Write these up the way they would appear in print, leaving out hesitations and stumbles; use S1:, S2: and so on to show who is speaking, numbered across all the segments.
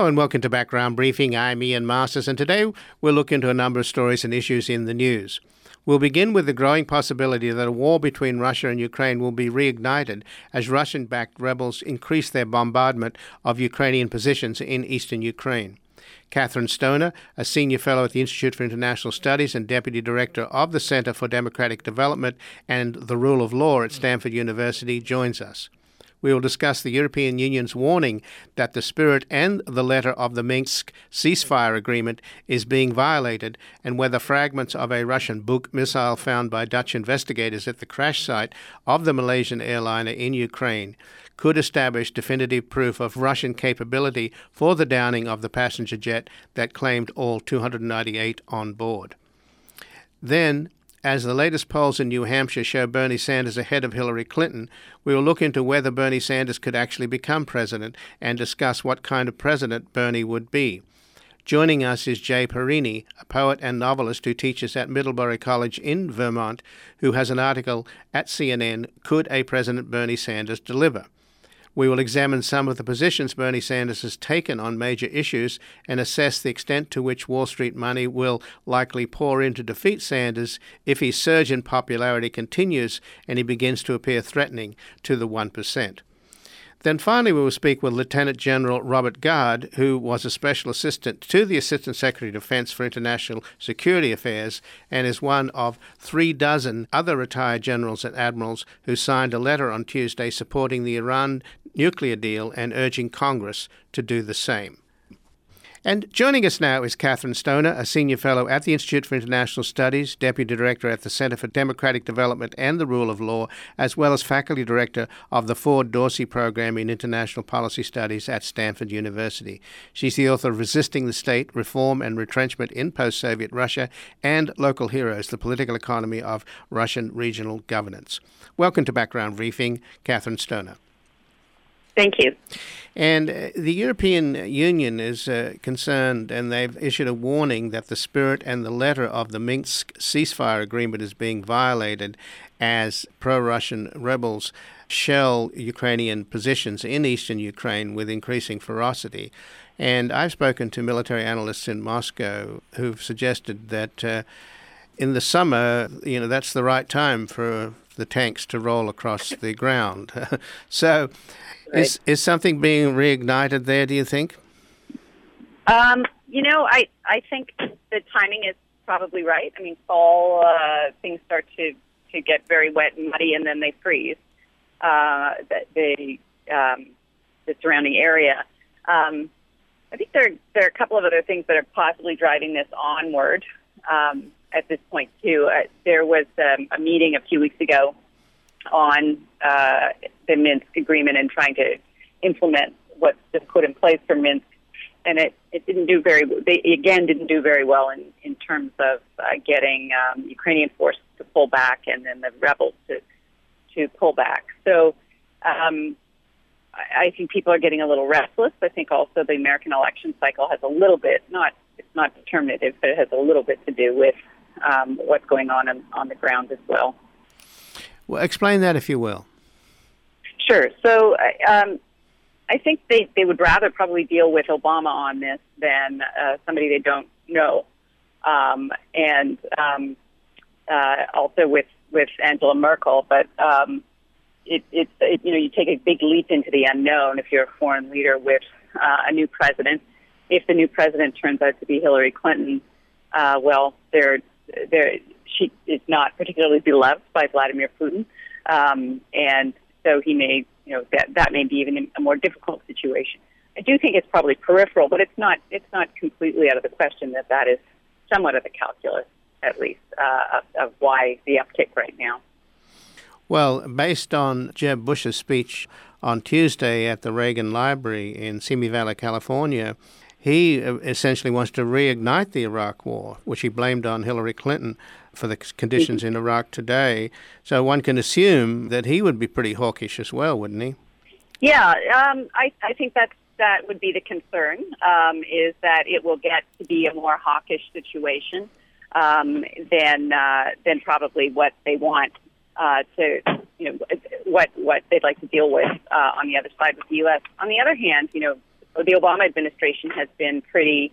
S1: Hello and welcome to Background Briefing. I'm Ian Masters, and today we'll look into a number of stories and issues in the news. We'll begin with the growing possibility that a war between Russia and Ukraine will be reignited as Russian-backed rebels increase their bombardment of Ukrainian positions in eastern Ukraine. Catherine Stoner, a senior fellow at the Institute for International Studies and deputy director of the Center for Democratic Development and the Rule of Law at Stanford University, joins us. We will discuss the European Union's warning that the spirit and the letter of the Minsk ceasefire agreement is being violated, and whether fragments of a Russian Buk missile found by Dutch investigators at the crash site of the Malaysian airliner in Ukraine could establish definitive proof of Russian capability for the downing of the passenger jet that claimed all 298 on board. Then, as the latest polls in New Hampshire show Bernie Sanders ahead of Hillary Clinton, we will look into whether Bernie Sanders could actually become president and discuss what kind of president Bernie would be. Joining us is Jay Perini, a poet and novelist who teaches at Middlebury College in Vermont, who has an article at CNN, Could a President Bernie Sanders Deliver? We will examine some of the positions Bernie Sanders has taken on major issues and assess the extent to which Wall Street money will likely pour in to defeat Sanders if his surge in popularity continues and he begins to appear threatening to the 1%. Then finally, we will speak with Lieutenant General Robert Gard, who was a special assistant to the Assistant Secretary of Defense for International Security Affairs and is one of 36 other retired generals and admirals who signed a letter on Tuesday supporting the Iran nuclear deal and urging Congress to do the same. And joining us now is Catherine Stoner, a senior fellow at the Institute for International Studies, deputy director at the Center for Democratic Development and the Rule of Law, as well as faculty director of the Ford Dorsey Program in International Policy Studies at Stanford University. She's the author of Resisting the State, Reform and Retrenchment in Post-Soviet Russia, and Local Heroes, the Political Economy of Russian Regional Governance. Welcome to Background Briefing, Catherine Stoner.
S2: Thank you.
S1: And the European Union is concerned, and they've issued a warning that the spirit and the letter of the Minsk ceasefire agreement is being violated as pro-Russian rebels shell Ukrainian positions in eastern Ukraine with increasing ferocity. And I've spoken to military analysts in Moscow who've suggested that in the summer, that's the right time for the tanks to roll across the ground. So right. Is something being reignited there, do you think?
S2: I think the timing is probably right. I mean, fall, things start to get very wet and muddy, and then they freeze, the surrounding area. I think there are a couple of other things that are possibly driving this onward at this point, too. There was a meeting a few weeks ago on the Minsk agreement and trying to implement what's been put in place for Minsk, and it didn't do very. They again didn't do very well in terms of getting Ukrainian forces to pull back and then the rebels to pull back. So I think people are getting a little restless. I think also the American election cycle has a little bit it's not determinative, but it has a little bit to do with what's going on the ground as well.
S1: Well, explain that, if you will.
S2: Sure. So I think they would rather probably deal with Obama on this than somebody they don't know, and also with Angela Merkel. But you take a big leap into the unknown if you're a foreign leader with a new president. If the new president turns out to be Hillary Clinton, she is not particularly beloved by Vladimir Putin, and so he may, that may be even a more difficult situation. I do think it's probably peripheral, but it's not completely out of the question that is somewhat of the calculus, at least, of why the uptick right now.
S1: Well, based on Jeb Bush's speech on Tuesday at the Reagan Library in Simi Valley, California, he essentially wants to reignite the Iraq War, which he blamed on Hillary Clinton for the conditions in Iraq today. So one can assume that he would be pretty hawkish as well, wouldn't he?
S2: Yeah, I think that would be the concern, is that it will get to be a more hawkish situation than probably what they want what they'd like to deal with on the other side with the U.S. On the other hand, the Obama administration has been pretty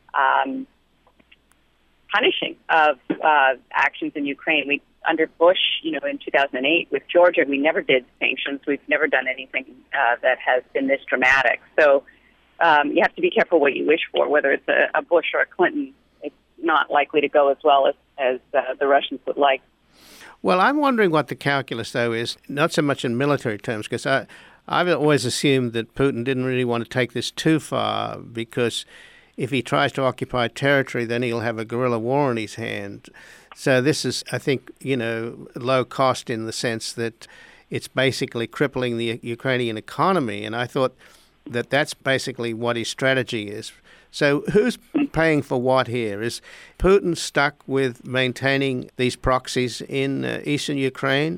S2: punishing of actions in Ukraine. Under Bush, in 2008 with Georgia, we never did sanctions. We've never done anything that has been this dramatic. So you have to be careful what you wish for, whether it's a Bush or a Clinton. It's not likely to go as well as the Russians would like.
S1: Well, I'm wondering what the calculus, though, is, not so much in military terms, because I've always assumed that Putin didn't really want to take this too far, because if he tries to occupy territory, then he'll have a guerrilla war in his hand. So this is, I think, low cost in the sense that it's basically crippling the Ukrainian economy. And I thought that that's basically what his strategy is. So who's paying for what here? Is Putin stuck with maintaining these proxies in eastern Ukraine?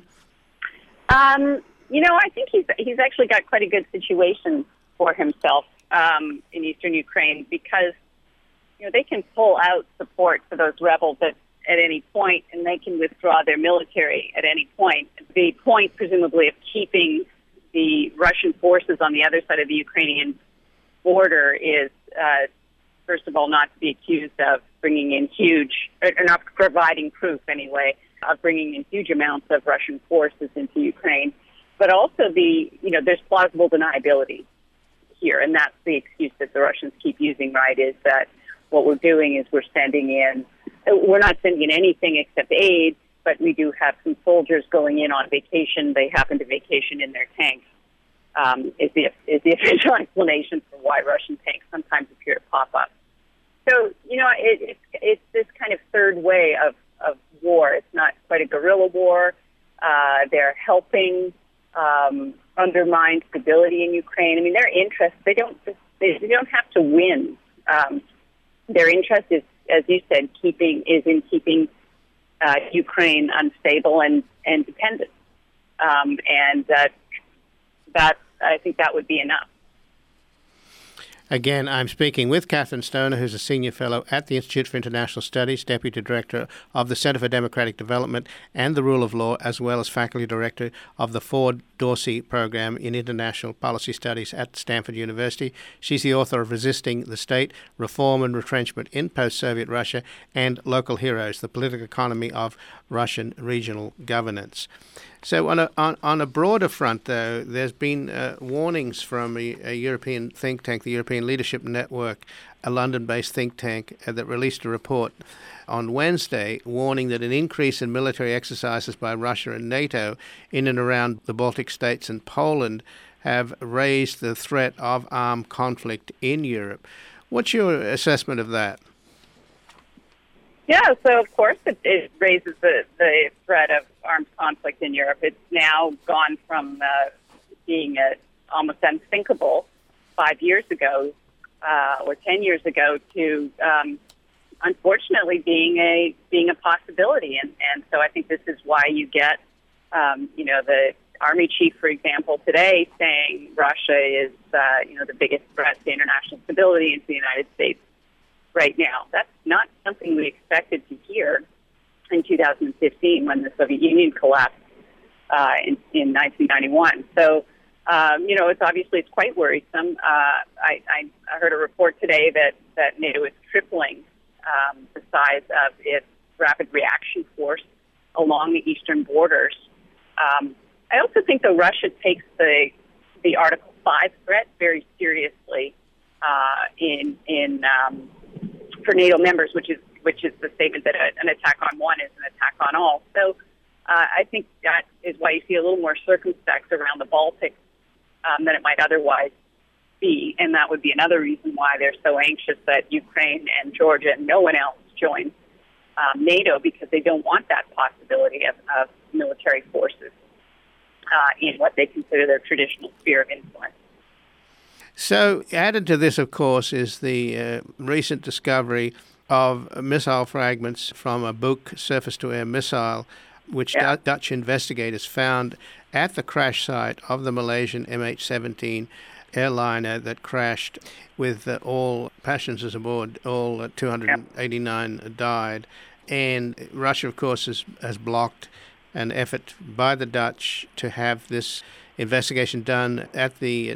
S2: I think he's actually got quite a good situation for himself in eastern Ukraine, because they can pull out support for those rebels at any point, and they can withdraw their military at any point. The point, presumably, of keeping the Russian forces on the other side of the Ukrainian border is, first of all, not to be accused of bringing in or not providing proof anyway, of bringing in huge amounts of Russian forces into Ukraine. But also there's plausible deniability here, and that's the excuse that the Russians keep using, right, is that what we're doing is we're not sending in anything except aid, but we do have some soldiers going in on vacation. They happen to vacation in their tanks, is the official explanation for why Russian tanks sometimes appear to pop up. So, it's this kind of third way of war. It's not quite a guerrilla war. They're helping undermine stability in Ukraine. I mean, their interest, they don't have to win. Their interest is, as you said, in keeping Ukraine unstable and dependent. And that I think that would be enough.
S1: Again, I'm speaking with Catherine Stoner, who's a senior fellow at the Institute for International Studies, deputy director of the Center for Democratic Development and the Rule of Law, as well as faculty director of the Ford Dorsey Program in International Policy Studies at Stanford University. She's the author of Resisting the State, Reform and Retrenchment in Post-Soviet Russia, and Local Heroes, the Political Economy of Russian Regional Governance. So on a broader front, though, there's been warnings from a European think tank, the European Leadership Network, a London-based think tank that released a report on Wednesday warning that an increase in military exercises by Russia and NATO in and around the Baltic states and Poland have raised the threat of armed conflict in Europe. What's your assessment of that?
S2: Yeah, so of course it raises the threat of armed conflict in Europe. It's now gone from being almost unthinkable 5 years ago or 10 years ago to unfortunately being a possibility. And so I think this is why you get the Army chief, for example, today saying Russia is the biggest threat to international stability and to the United States right now. That's not something we expected to hear in 2015 when the Soviet Union collapsed in 1991. So, it's quite worrisome. I heard a report today that NATO is tripling the size of its rapid reaction force along the eastern borders. I also think that Russia takes the Article 5 threat very seriously for NATO members, which is the statement that an attack on one is an attack on all. So I think that is why you see a little more circumspect around the Baltics than it might otherwise be, and that would be another reason why they're so anxious that Ukraine and Georgia and no one else joins NATO, because they don't want that possibility of military forces in what they consider their traditional sphere of influence.
S1: So added to this, of course, is the recent discovery of missile fragments from a Buk surface-to-air missile, which Dutch investigators found at the crash site of the Malaysian MH17 airliner that crashed with all passengers aboard. All 289 died. And Russia, of course, has blocked an effort by the Dutch to have this investigation done at the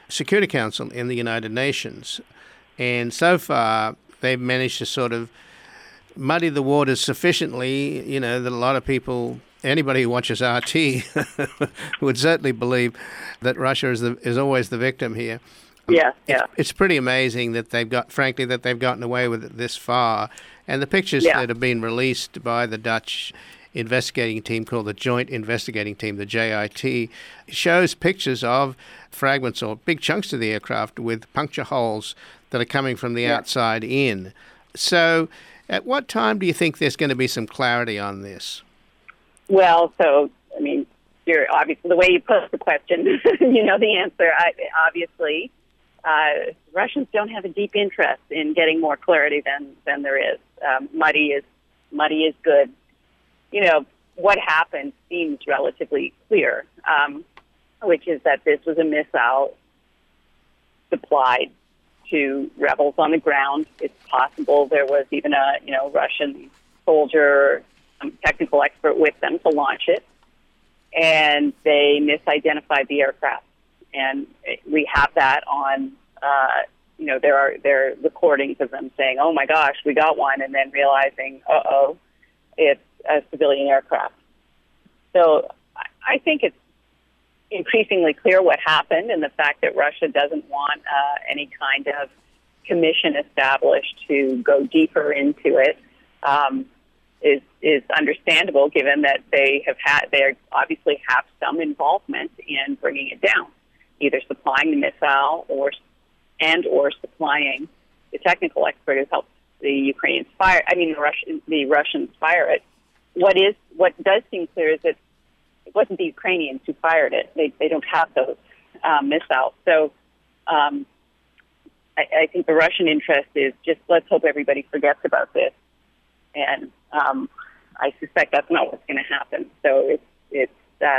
S1: Security Council in the United Nations. And so far, they've managed to sort of muddy the waters sufficiently, that a lot of people, anybody who watches RT would certainly believe that Russia is always the victim here.
S2: Yeah.
S1: It's pretty amazing that they've gotten away with it this far. And the pictures that have been released by the Dutch investigating team called the Joint Investigating Team, the JIT, shows pictures of fragments or big chunks of the aircraft with puncture holes that are coming from the outside in. So at what time do you think there's going to be some clarity on this?
S2: Well, you're obviously, the way you pose the question, you know the answer. Obviously, Russians don't have a deep interest in getting more clarity than there is. Muddy is good. What happened seems relatively clear, which is that this was a missile supplied to rebels on the ground. It's possible there was even a Russian soldier, technical expert with them to launch it, and they misidentified the aircraft. And we have that on, there are recordings of them saying, "Oh my gosh, we got one," and then realizing, it's a civilian aircraft. So I think it's increasingly clear what happened, and the fact that Russia doesn't want any kind of commission established to go deeper into it is understandable, given that they obviously have some involvement in bringing it down, either supplying the missile or supplying the technical expert who helped the Ukrainians fire. The Russians fire it. What does seem clear is that it wasn't the Ukrainians who fired it. They don't have those missiles. So I think the Russian interest is just, let's hope everybody forgets about this. And I suspect that's not what's going to happen. So it's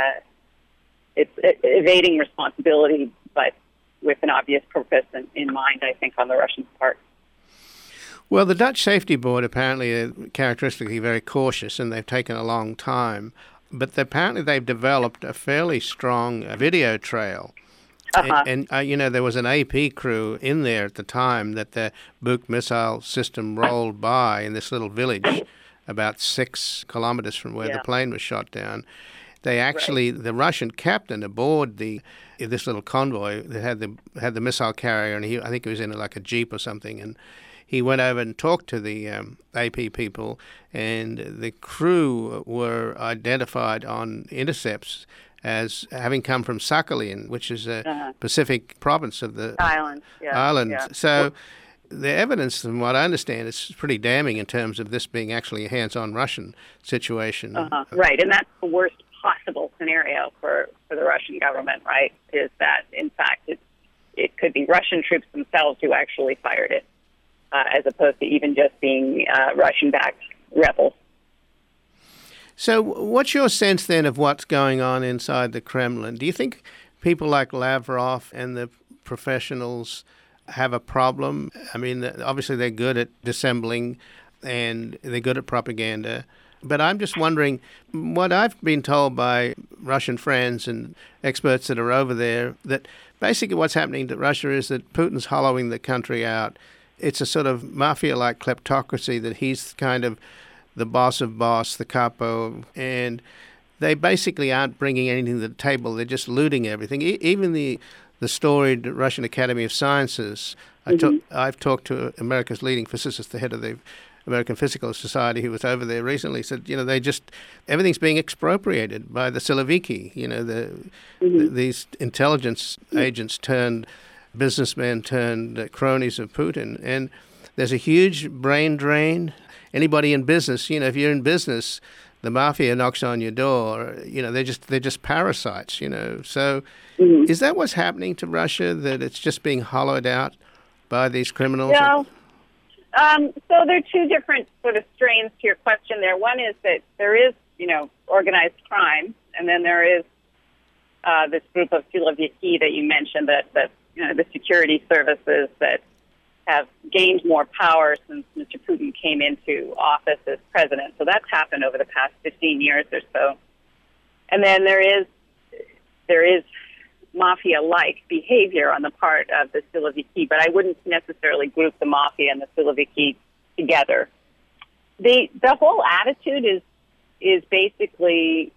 S2: evading responsibility, but with an obvious purpose in mind, I think, on the Russians' part.
S1: Well, the Dutch Safety Board apparently are characteristically very cautious, and they've taken a long time. But apparently they've developed a fairly strong video trail.
S2: Uh-huh.
S1: And there was an AP crew in there at the time that the Buk missile system rolled by in this little village about 6 kilometers from where the plane was shot down. They actually, the Russian captain aboard this little convoy that had the missile carrier, and I think he was in like a Jeep or something, and he went over and talked to the AP people, and the crew were identified on intercepts as having come from Sakhalin, which is a Pacific province of the island. Yeah. So the evidence, from what I understand, is pretty damning in terms of this being actually a hands-on Russian situation.
S2: Right, and that's the worst possible scenario for the Russian government, right, is that, in fact, it could be Russian troops themselves who actually fired it, as opposed to even just being Russian-backed rebels.
S1: So what's your sense then of what's going on inside the Kremlin? Do you think people like Lavrov and the professionals have a problem? I mean, obviously they're good at dissembling and they're good at propaganda. But I'm just wondering, what I've been told by Russian friends and experts that are over there, that basically what's happening to Russia is that Putin's hollowing the country out. It's a sort of mafia-like kleptocracy that he's kind of the boss of boss, the capo, and they basically aren't bringing anything to the table. They're just looting everything. Even the storied Russian Academy of Sciences. I've talked to America's leading physicist, the head of the American Physical Society, who was over there recently, said, everything's being expropriated by the Siloviki. These intelligence agents turned businessmen, turned cronies of Putin. And there's a huge brain drain. Anybody in business, if you're in business, the mafia knocks on your door. They're just parasites. So, is that what's happening to Russia? That it's just being hollowed out by these criminals?
S2: No. So there are two different sort of strains to your question there. One is that there is, organized crime, and then there is this group of Siloviki that you mentioned, that the security services that have gained more power since Mr. Putin came into office as president. So that's happened over the past 15 years or so. And then there is mafia-like behavior on the part of the Siloviki, but I wouldn't necessarily group the mafia and the Siloviki together. The whole attitude is basically,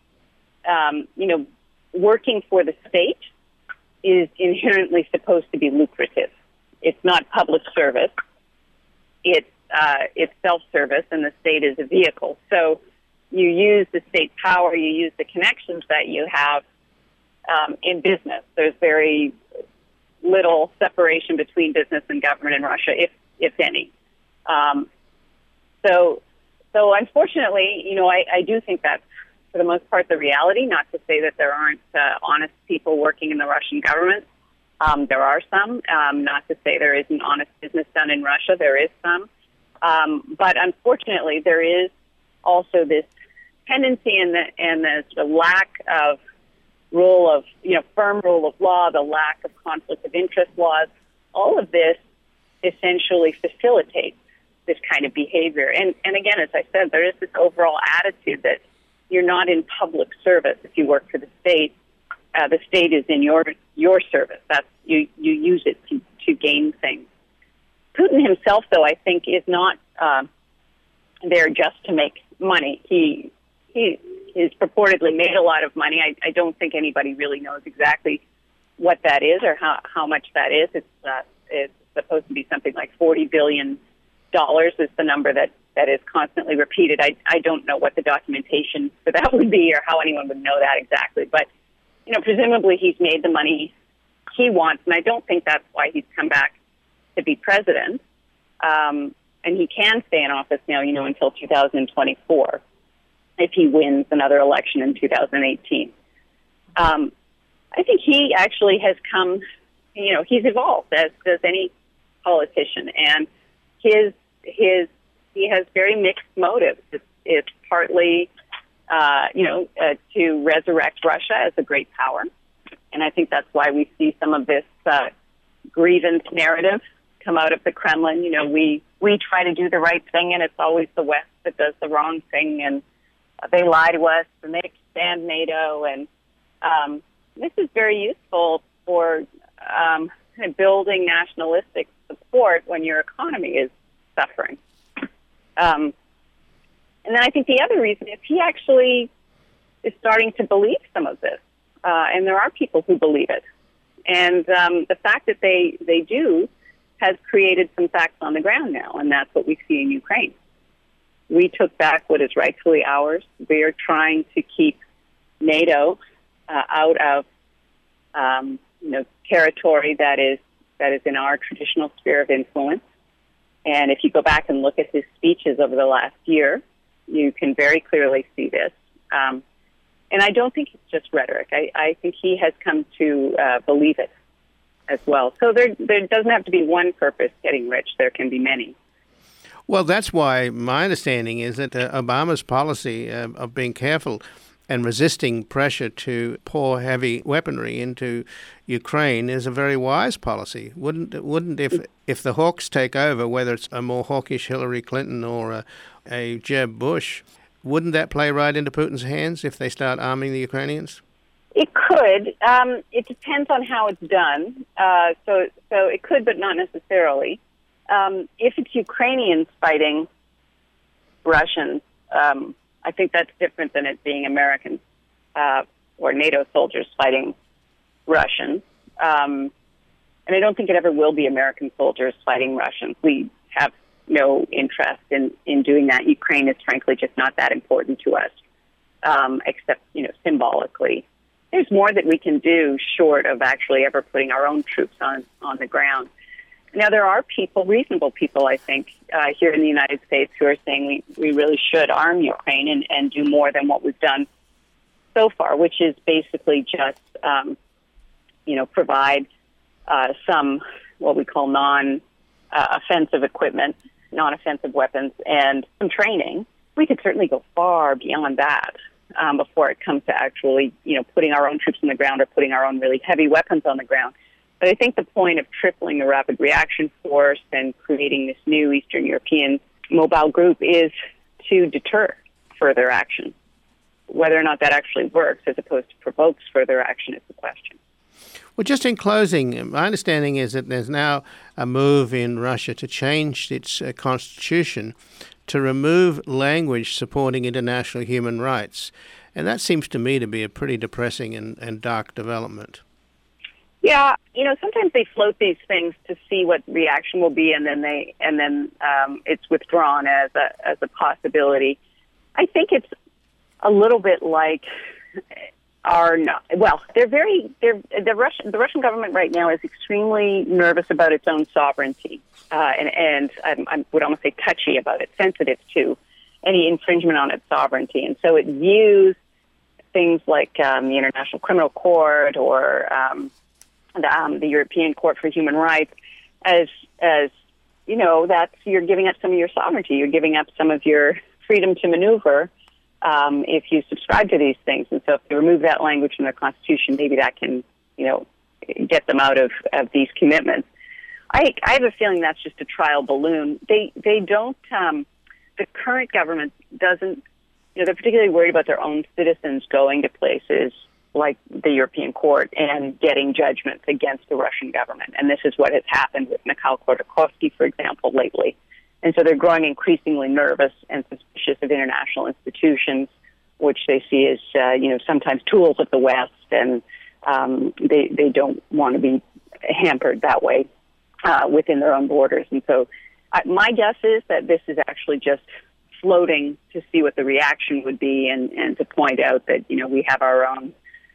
S2: working for the state is inherently supposed to be lucrative. It's not public service. It's self-service, and the state is a vehicle. So you use the state power, you use the connections that you have in business. There's very little separation between business and government in Russia, if any. So unfortunately, I do think that's, for the most part, the reality. Not to say that there aren't honest people working in the Russian government. There are some. Not to say there isn't honest business done in Russia. There is some. But unfortunately, there is also this tendency and the lack of firm rule of law, the lack of conflict of interest laws. All of this essentially facilitates this kind of behavior. And again, as I said, there is this overall attitude that you're not in public service if you work for the state. The state is in your service. That's you use it to gain things. Putin himself, though, I think, is not there just to make money. He has purportedly made a lot of money. I don't think anybody really knows exactly what that is or how much that is. It's supposed to be something like $40 billion is the number that is constantly repeated. I don't know what the documentation for that would be or how anyone would know that exactly. But, presumably he's made the money he wants, and I don't think that's why he's come back to be president. And he can stay in office now, until 2024 if he wins another election in 2018. I think he actually has come, he's evolved, as does any politician, and he has very mixed motives. It's partly, to resurrect Russia as a great power, and I think that's why we see some of this grievance narrative come out of the Kremlin. We try to do the right thing, and it's always the West that does the wrong thing, and they lie to us, and they expand NATO, and this is very useful for kind of building nationalistic support when your economy is suffering. And then I think the other reason is he actually is starting to believe some of this, and there are people who believe it. And the fact that they do has created some facts on the ground now, and that's what we see in Ukraine. We took back what is rightfully ours. We are trying to keep NATO out of territory that is in our traditional sphere of influence. And if you go back and look at his speeches over the last year, you can very clearly see this. And I don't think it's just rhetoric. I think he has come to believe it as well. So there doesn't have to be one purpose, getting rich. There can be many.
S1: Well, that's why my understanding is that Obama's policy of being careful and resisting pressure to pour heavy weaponry into Ukraine is a very wise policy. Wouldn't if the hawks take over, whether it's a more hawkish Hillary Clinton or a Jeb Bush, wouldn't that play right into Putin's hands if they start arming the Ukrainians?
S2: It could. It depends on how it's done. So it could, but not necessarily. If it's Ukrainians fighting Russians, I think that's different than it being Americans or NATO soldiers fighting Russians. And I don't think it ever will be American soldiers fighting Russians. We have no interest in doing that. Ukraine is frankly just not that important to us, except, symbolically. There's more that we can do short of actually ever putting our own troops on the ground. Now, there are people, reasonable people, I think, here in the United States who are saying we really should arm Ukraine and do more than what we've done so far, which is basically just, provide some what we call non-offensive equipment, non-offensive weapons, and some training. We could certainly go far beyond that before it comes to actually, putting our own troops on the ground or putting our own really heavy weapons on the ground. But I think the point of tripling the Rapid Reaction Force and creating this new Eastern European mobile group is to deter further action. Whether or not that actually works as opposed to provokes further action is the question.
S1: Well, just in closing, my understanding is that there's now a move in Russia to change its constitution to remove language supporting international human rights. And that seems to me to be a pretty depressing and dark development.
S2: Yeah, sometimes they float these things to see what reaction will be, and then it's withdrawn as a possibility. I think it's a little bit like the Russian government right now is extremely nervous about its own sovereignty, and I would almost say touchy about it, sensitive to any infringement on its sovereignty, and so it views things like the International Criminal Court or the European Court for Human Rights as that's you're giving up some of your sovereignty, you're giving up some of your freedom to maneuver if you subscribe to these things. And so if they remove that language from their constitution, maybe that can get them out of these commitments. I have a feeling that's just a trial balloon. They don't. The current government doesn't. They're particularly worried about their own citizens going to places like the European Court and getting judgments against the Russian government. And this is what has happened with Mikhail Khodorkovsky, for example, lately. And so they're growing increasingly nervous and suspicious of international institutions, which they see as, sometimes tools of the West, and they don't want to be hampered that way within their own borders. And so my guess is that this is actually just floating to see what the reaction would be, and to point out that we have our own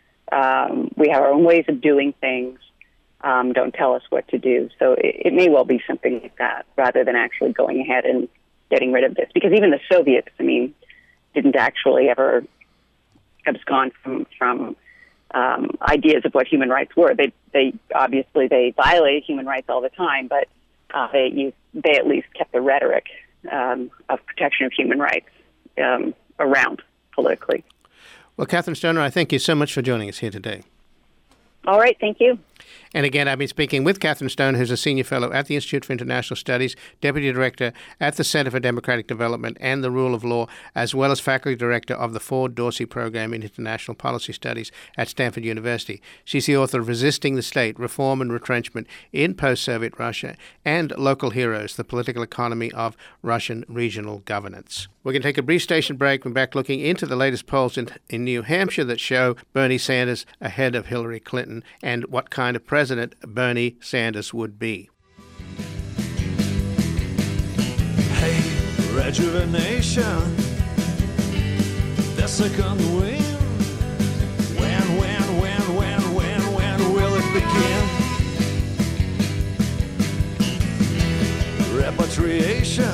S2: ways of doing things. Don't tell us what to do. So it may well be something like that, rather than actually going ahead and getting rid of this. Because even the Soviets, didn't actually ever abscond from ideas of what human rights were. They obviously violated human rights all the time, but they at least kept the rhetoric of protection of human rights around politically.
S1: Well, Catherine Stoner, I thank you so much for joining us here today.
S2: All right, thank you.
S1: And again, I've been speaking with Catherine Stoner, who's a senior fellow at the Institute for International Studies, deputy director at the Center for Democratic Development and the Rule of Law, as well as faculty director of the Ford Dorsey Program in International Policy Studies at Stanford University. She's the author of Resisting the State, Reform and Retrenchment in Post-Soviet Russia, and Local Heroes, The Political Economy of Russian Regional Governance. We're going to take a brief station break. We're back looking into the latest polls in New Hampshire that show Bernie Sanders ahead of Hillary Clinton and what kind of president Bernie Sanders would be.
S3: Hey, rejuvenation, the second wind. When will it begin? Repatriation,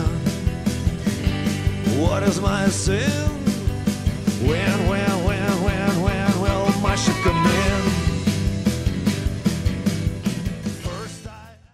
S3: what is my sin? When will my ship come in? First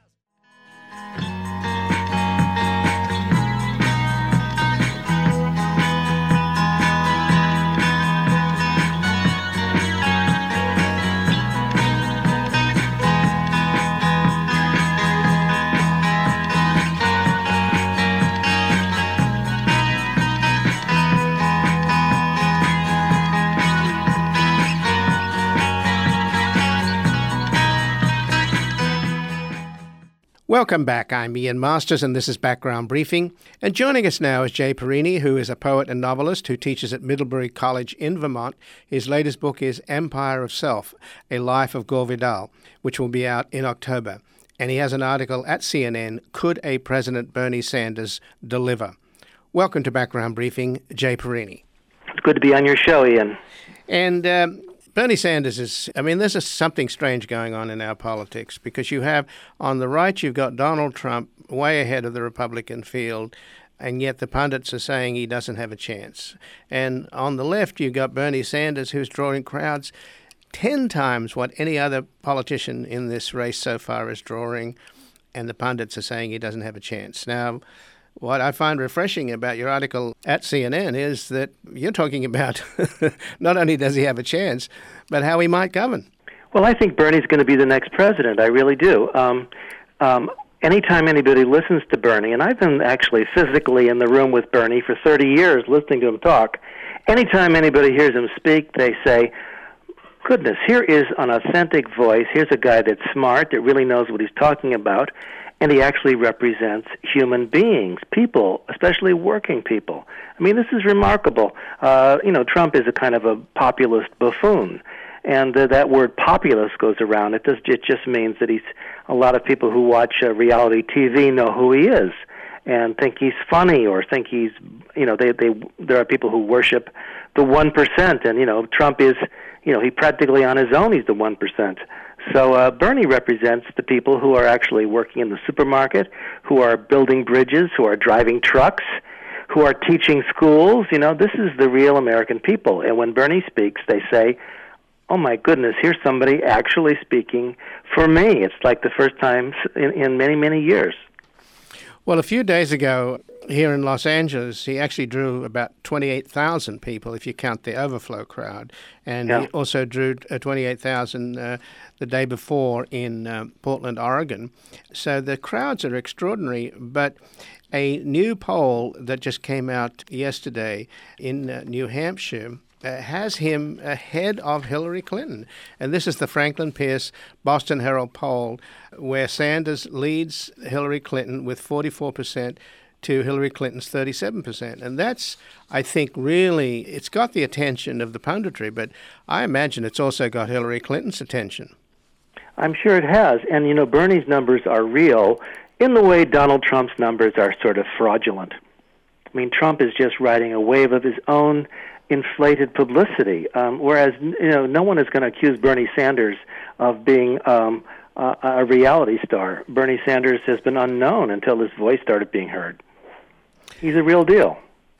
S1: Welcome back. I'm Ian Masters, and this is Background Briefing. And joining us now is Jay Perini, who is a poet and novelist who teaches at Middlebury College in Vermont. His latest book is Empire of Self, A Life of Gore Vidal, which will be out in October. And he has an article at CNN, Could a President Bernie Sanders Deliver? Welcome to Background Briefing, Jay Perini.
S4: It's good to be on your show, Ian.
S1: And Bernie Sanders is, there's just something strange going on in our politics, because you have, on the right, you've got Donald Trump way ahead of the Republican field, and yet the pundits are saying he doesn't have a chance. And on the left, you've got Bernie Sanders, who's drawing crowds 10 times what any other politician in this race so far is drawing, and the pundits are saying he doesn't have a chance. Now, what I find refreshing about your article at CNN is that you're talking about not only does he have a chance, but how he might govern.
S4: Well, I think Bernie's going to be the next president. I really do. Anytime anybody listens to Bernie, and I've been actually physically in the room with Bernie for 30 years listening to him talk, anytime anybody hears him speak, they say, goodness, here is an authentic voice. Here's a guy that's smart, that really knows what he's talking about, and he actually represents human beings, people, especially working people. I mean, this is remarkable. Trump is a kind of a populist buffoon, and that word populist goes around. It just means that a lot of people who watch reality TV know who he is and think he's funny or think he's, there are people who worship the 1%, and, Trump is, he practically on his own, he's the 1%. So Bernie represents the people who are actually working in the supermarket, who are building bridges, who are driving trucks, who are teaching schools. This is the real American people. And when Bernie speaks, they say, oh my goodness, here's somebody actually speaking for me. It's like the first time in many, many years.
S1: Well, a few days ago here in Los Angeles, he actually drew about 28,000 people, if you count the overflow crowd. And he also drew 28,000 the day before in Portland, Oregon. So the crowds are extraordinary. But a new poll that just came out yesterday in New Hampshire has him ahead of Hillary Clinton. And this is the Franklin Pierce Boston Herald poll, where Sanders leads Hillary Clinton with 44% to Hillary Clinton's 37%. And that's, I think, really, it's got the attention of the punditry, but I imagine it's also got Hillary Clinton's attention.
S4: I'm sure it has. And, Bernie's numbers are real in the way Donald Trump's numbers are sort of fraudulent. I mean, Trump is just riding a wave of his own inflated publicity, whereas no one is going to accuse Bernie Sanders of being a reality star. Bernie Sanders has been unknown until his voice started being heard. He's a real deal.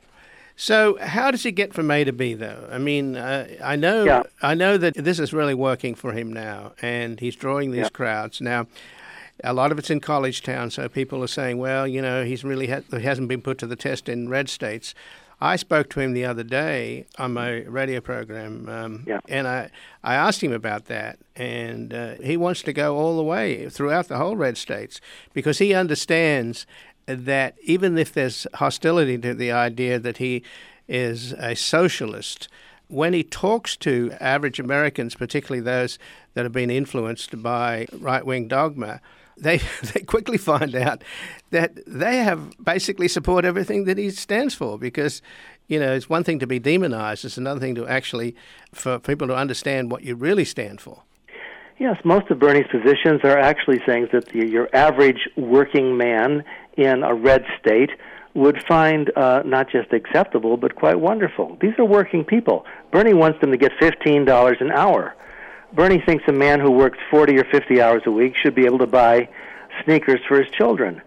S1: So how does he get from A to B, though? I mean, I know that this is really working for him now, and he's drawing these crowds. Now, a lot of it's in college town, so people are saying, well, he's really he hasn't been put to the test in red states. I spoke to him the other day on my radio program, and I asked him about that, and he wants to go all the way throughout the whole red states because he understands that even if there's hostility to the idea that he is a socialist, when he talks to average Americans, particularly those that have been influenced by right-wing dogma, they quickly find out that they have basically support everything that he stands for because, it's one thing to be demonized. It's another thing to actually, for people to understand what you really stand for.
S4: Yes, most of Bernie's positions are actually saying that your average working man in a red state would find not just acceptable, but quite wonderful. These are working people. Bernie wants them to get $15 an hour. Bernie thinks a man who works 40 or 50 hours a week should be able to buy sneakers for his children.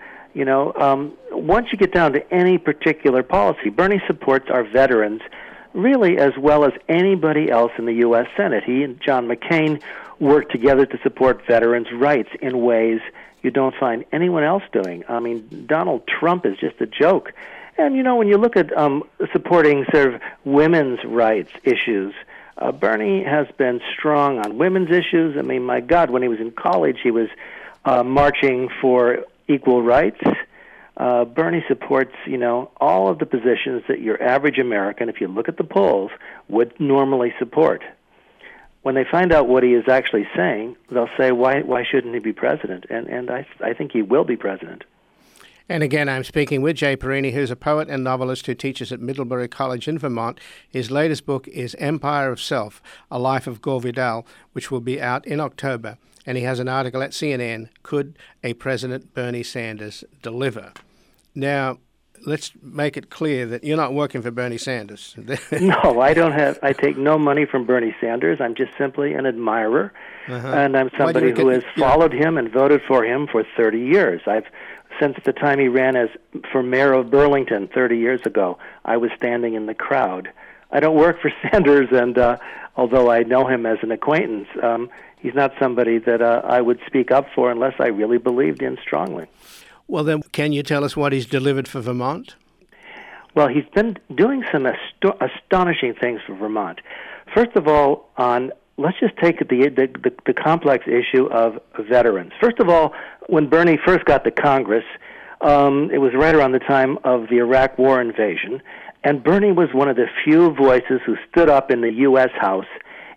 S4: Once you get down to any particular policy, Bernie supports our veterans really as well as anybody else in the U.S. Senate. He and John McCain work together to support veterans' rights in ways you don't find anyone else doing. I mean, Donald Trump is just a joke. And, when you look at supporting sort of women's rights issues, Bernie has been strong on women's issues. I mean, my God, when he was in college, he was marching for equal rights. Bernie supports, all of the positions that your average American, if you look at the polls, would normally support. When they find out what he is actually saying, they'll say, why shouldn't he be president? And I think he will be president.
S1: And again, I'm speaking with Jay Perini, who's a poet and novelist who teaches at Middlebury College in Vermont. His latest book is Empire of Self, A Life of Gore Vidal, which will be out in October. And he has an article at CNN, Could a President Bernie Sanders Deliver? Now, let's make it clear that you're not working for Bernie Sanders.
S4: No, I take no money from Bernie Sanders. I'm just simply an admirer. And I'm somebody who has followed him and voted for him for 30 years. Since the time he ran for mayor of Burlington 30 years ago, I was standing in the crowd. I don't work for Sanders, and although I know him as an acquaintance, he's not somebody that I would speak up for unless I really believed in strongly.
S1: Well, then, can you tell us what he's delivered for Vermont?
S4: Well, he's been doing some astonishing things for Vermont. First of all, let's just take the complex issue of veterans. First of all, when Bernie first got to Congress, it was right around the time of the Iraq War invasion, and Bernie was one of the few voices who stood up in the U.S. House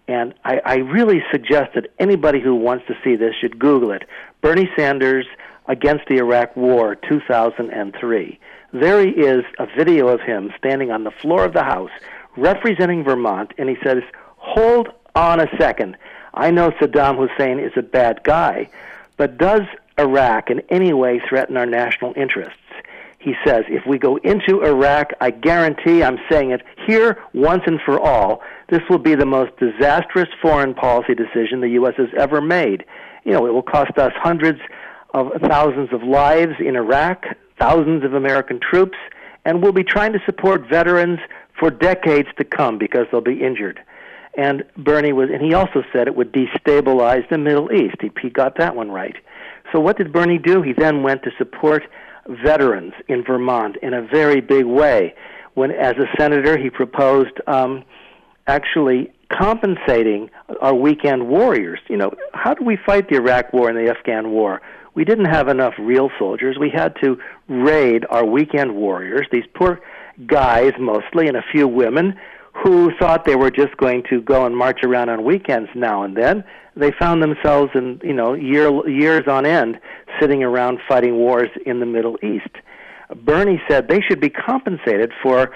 S4: And I really suggest that anybody who wants to see this should Google it. Bernie Sanders against the Iraq War, 2003. There he is, a video of him standing on the floor of the House representing Vermont, and he says, hold on a second. I know Saddam Hussein is a bad guy, but does Iraq in any way threaten our national interests? He says, if we go into Iraq, I guarantee, I'm saying it here once and for all, this will be the most disastrous foreign policy decision the U.S. has ever made. You know, it will cost us hundreds of thousands of lives in Iraq, thousands of American troops, and we'll be trying to support veterans for decades to come because they'll be injured. And he also said it would destabilize the Middle East. He got that one right. So what did Bernie do? He then went to support veterans in Vermont in a very big way. When, as a senator, he proposed actually compensating our weekend warriors. You know, how do we fight the Iraq War and the Afghan War? We didn't have enough real soldiers. We had to raid our weekend warriors, these poor guys mostly, and a few women who thought they were just going to go and march around on weekends now and then. They found themselves in, years on end sitting around fighting wars in the Middle East. Bernie said they should be compensated for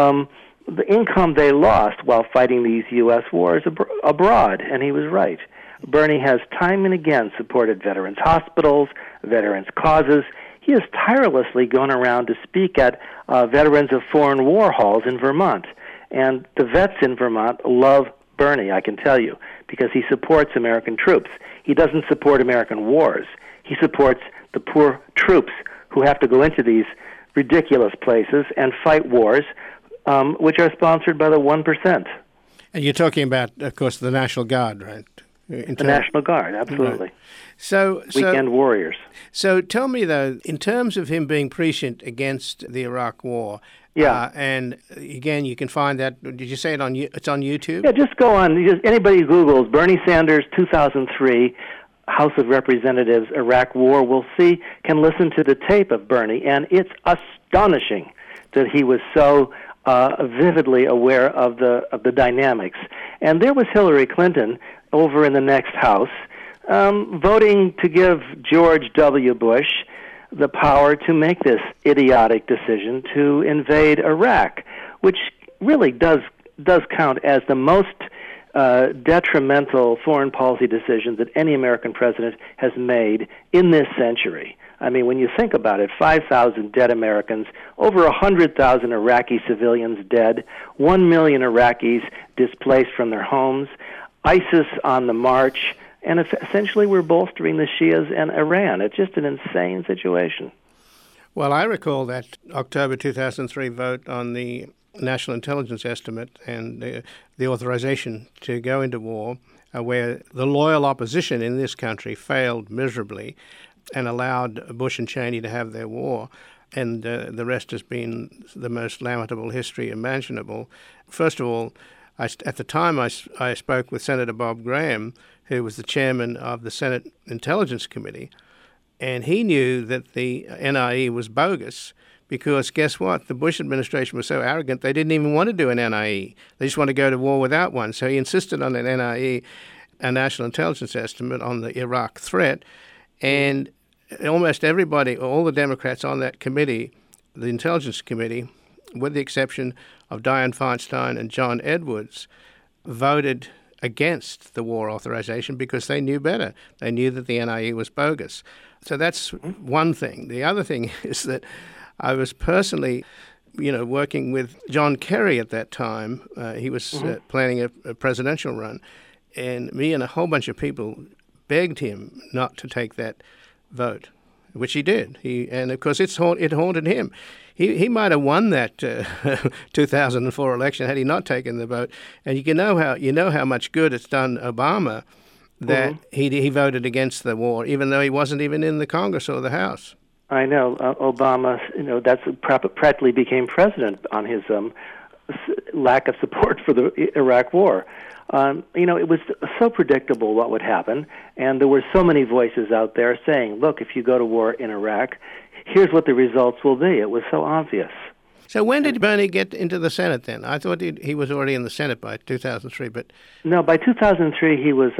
S4: the income they lost while fighting these U.S. wars abroad, and he was right. Bernie has time and again supported veterans' hospitals, veterans' causes. He has tirelessly gone around to speak at veterans of foreign war halls in Vermont. And the vets in Vermont love Bernie, I can tell you, because he supports American troops. He doesn't support American wars. He supports the poor troops who have to go into these ridiculous places and fight wars, which are sponsored by the 1%.
S1: And you're talking about, of course, the National Guard, right?
S4: The National Guard, absolutely.
S1: Right. So
S4: weekend warriors.
S1: So tell me, though, in terms of him being prescient against the Iraq War, and again, you can find that. Did you say it's on YouTube?
S4: Yeah, just go on. Anybody who Googles Bernie Sanders 2003 House of Representatives Iraq War can listen to the tape of Bernie, and it's astonishing that he was so vividly aware of the dynamics. And there was Hillary Clinton over in the next house, voting to give George W. Bush the power to make this idiotic decision to invade Iraq, which really does count as the most detrimental foreign policy decision that any American president has made in this century. I mean, when you think about it, 5,000 dead Americans, over 100,000 Iraqi civilians dead, 1 million Iraqis displaced from their homes, ISIS on the march, and essentially we're bolstering the Shias and Iran. It's just an insane situation.
S1: Well, I recall that October 2003 vote on the National Intelligence Estimate and the authorization to go into war, where the loyal opposition in this country failed miserably and allowed Bush and Cheney to have their war. And the rest has been the most lamentable history imaginable. First of all, at the time I spoke with Senator Bob Graham, who was the chairman of the Senate Intelligence Committee, and he knew that the NIE was bogus because guess what? The Bush administration was so arrogant they didn't even want to do an NIE. They just want to go to war without one. So he insisted on an NIE, a National Intelligence Estimate on the Iraq threat, and almost everybody, all the Democrats on that committee, the Intelligence Committee, with the exception of Dianne Feinstein and John Edwards, voted against the war authorization because they knew better. They knew that the NIE was bogus. So that's one thing. The other thing is that I was personally, working with John Kerry at that time. He was planning a presidential run, and me and a whole bunch of people begged him not to take that vote, which he did. And of course, it haunted him. He might have won that 2004 election had he not taken the vote. And you know how much good it's done Obama that he voted against the war, even though he wasn't even in the Congress or the House.
S4: I know Obama. That's practically became president on his lack of support for the Iraq War. It was so predictable what would happen, and there were so many voices out there saying, look, if you go to war in Iraq, here's what the results will be. It was so obvious.
S1: So when did Bernie get into the Senate then? I thought he was already in the Senate by 2003, but...
S4: No, by 2003 he was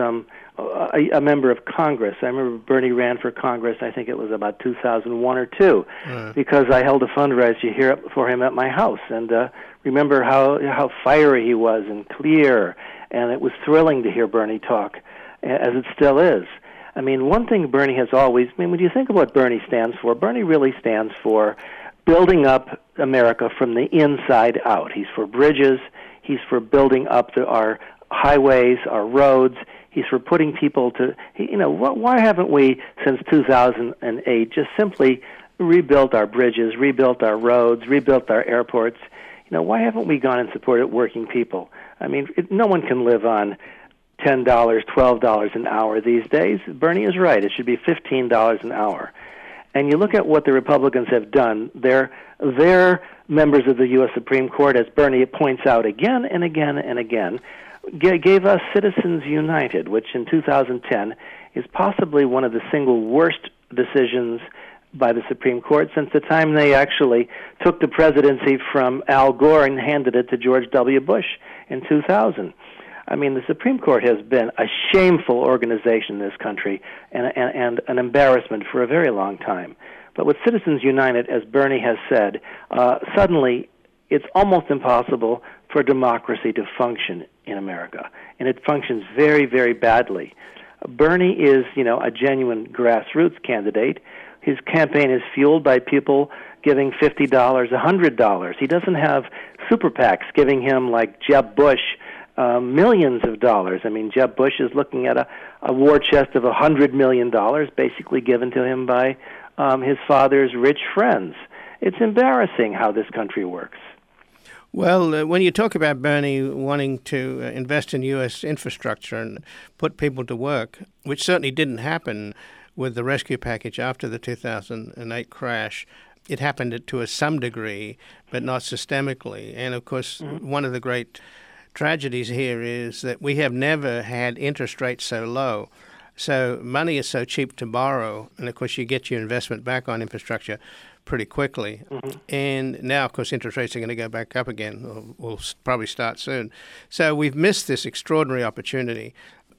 S4: a member of Congress. I remember Bernie ran for Congress, I think it was about 2001 or 2, because I held a fundraiser here for him at my house. And remember how fiery he was and clear, and it was thrilling to hear Bernie talk, as it still is. I mean, one thing Bernie has always... I mean, when you think of what Bernie stands for, Bernie really stands for building up America from the inside out. He's for bridges. He's for building up our highways, our roads. He's for putting people to... why haven't we, since 2008, just simply rebuilt our bridges, rebuilt our roads, rebuilt our airports? Why haven't we gone and supported working people? I mean, no one can live on $10, $12 an hour these days. Bernie is right. It should be $15 an hour. And you look at what the Republicans have done, their members of the U.S. Supreme Court, as Bernie points out again and again and again, gave us Citizens United, which in 2010 is possibly one of the single worst decisions by the Supreme Court since the time they actually took the presidency from Al Gore and handed it to George W. Bush in 2000. I mean, the Supreme Court has been a shameful organization in this country and an embarrassment for a very long time. But with Citizens United, as Bernie has said, suddenly it's almost impossible for democracy to function in America. And it functions very, very badly. Bernie is, a genuine grassroots candidate. His campaign is fueled by people giving $50, $100. He doesn't have super PACs giving him, like Jeb Bush, millions of dollars. I mean, Jeb Bush is looking at a war chest of $100 million, basically given to him by his father's rich friends. It's embarrassing how this country works.
S1: Well, when you talk about Bernie wanting to invest in U.S. infrastructure and put people to work, which certainly didn't happen with the rescue package after the 2008 crash, it happened to some degree, but not systemically. And, of course, one of the great tragedies here is that we have never had interest rates so low. So money is so cheap to borrow, and of course you get your investment back on infrastructure pretty quickly. And now, of course, interest rates are going to go back up again, or will probably start soon. So we've missed this extraordinary opportunity,